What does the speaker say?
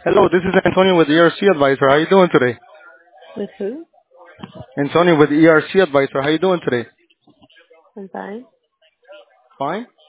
Hello, this is Antonio with ERC Advisor. How you doing today? With who? Antonio with ERC Advisor. How you doing today? I'm fine. Fine.